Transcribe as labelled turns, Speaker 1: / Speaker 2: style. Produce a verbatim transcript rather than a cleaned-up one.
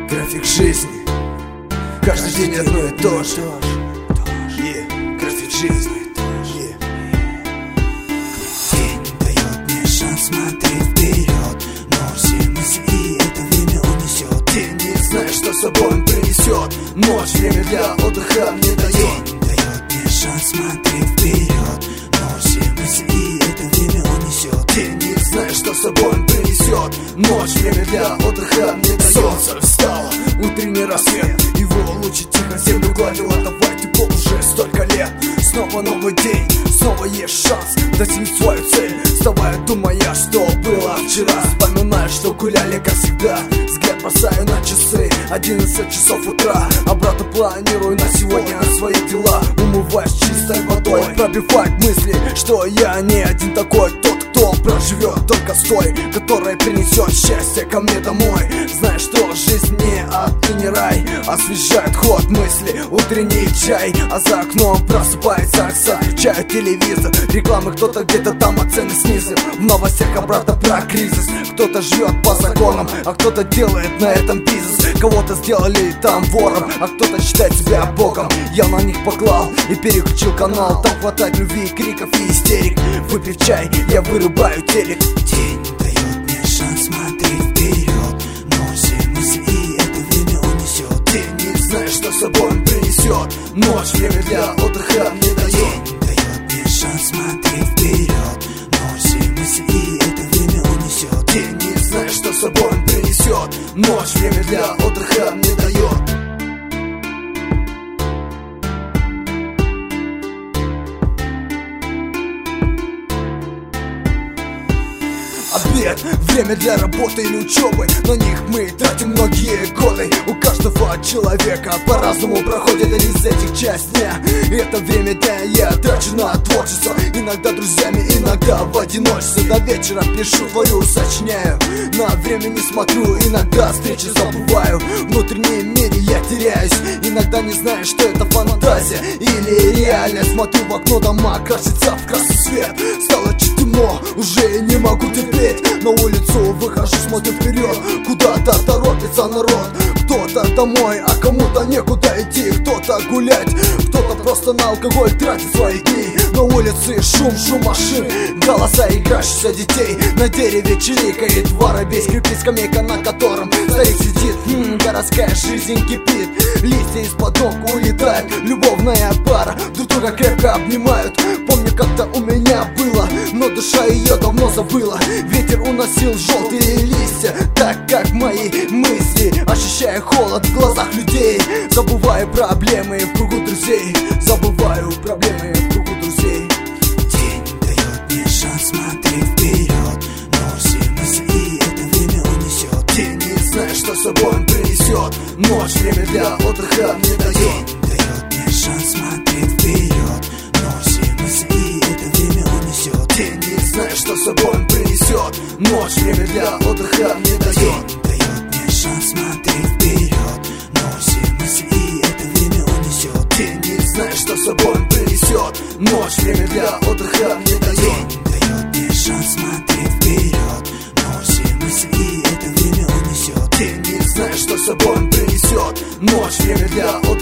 Speaker 1: График жизни, каждый день одно и то же. Yeah, график жизни.
Speaker 2: День дает мне шанс смотреть вперед, но все мысли и это время унесет.
Speaker 1: День не знает, что с собой он принесет. Ночь время для отдыха мне дает.
Speaker 2: День дает мне шанс смотреть вперед, но все мысли и это время унесет.
Speaker 1: День не знает, что с собой он принесет. Ночь время для отдыха мне дает. Солнце встало, утренний рассвет, его лучи тихо землю гладило. Давай тепло уже столько лет. Снова новый день, снова есть шанс достичь свою цель. Вставая, думая, что было вчера, вспоминаю, что гуляли, как всегда. Взгляд бросаю на часы, одиннадцать часов утра. Обратно планирую на сегодня свои дела. Умываясь чистой водой, пробивать мысли, что я не один такой. Тот, кто проживет только с той, которая принесет счастье ко мне домой. Знаешь, что жизнь не ад и не рай, освежает ход мысли утренний чай. А за окном просыпается Оксан, включаю телевизор, рекламы кто-то где-то там, а цены снизил. В новостях обратно про кризис. Кто-то живет по законам, а кто-то делает на этом бизнес. Кого-то сделали там вором, а кто-то считает себя богом. Я на них поклал и переключил канал. Там хватает любви, криков и истерик. Выпив чай, я вырубаю телек.
Speaker 2: День дает мне шанс смотреть вперед, но все мысли и это время унесет.
Speaker 1: День не знает, что с собой он принесет. Ночь время для отдыха мне дает.
Speaker 2: День дает мне шанс смотреть вперед, но все мысли и это время унесет.
Speaker 1: День не знает, что с собой он принесет. Ночь время для отдыха мне дает. Обед, время для работы или учебы, на них мы тратим многие годы. У каждого человека по-разному проходит один из этих часть дня. И это время дня я трачу на творчество. Иногда друзьями, иногда в одиночестве. До вечера пишу, творю, сочиняю. На время не смотрю, иногда встречи забываю. В внутреннем мире я теряюсь, иногда не знаю, что это фантазия или реальность. Смотрю в окно, дома красятся в красный свет. Стало чуть темно, уже не могу терпеть. На улицу выхожу, смотрю вперед, куда-то торопится народ. Кто-то домой, а кому-то некуда идти. Кто-то гулять, кто-то просто на алкоголь тратит свои дни. На улице шум, шум машин, голоса играющихся детей. На дереве чирикает воробей, скрипит скамейка, на котором старик сидит. М-м, городская жизнь кипит, листья из-под ног улетают. Любовная пара друг друга крепко обнимают. Помню, как-то у меня было, но душа ее давно забыла. Ветер уносил желтые листья, так как мои мысли, ощущая холод в глазах людей. Забываю проблемы в кругу друзей, забываю проблемы в кругу друзей.
Speaker 2: День дает мне шанс смотреть вперед, но все мысли и это время унесет.
Speaker 1: День не знает, что с собой он принесет. Ночь время для отдыха мне дает.
Speaker 2: День дает мне шанс смотреть вперед, но все мысли и это время унесет.
Speaker 1: День не знает, что с собой он принесет. Ночь время для отдыха мне дает.
Speaker 2: День дает мне шанс смотреть вперед, но все мысли и это время унесет.
Speaker 1: День не знает, что с собой он принесет. Ночь время для отдыха мне дает.
Speaker 2: День дает мне шанс смотреть вперед, но все мысли и это время унесет.
Speaker 1: День не знает, что с собой он принесет. Ночь время для отдыха.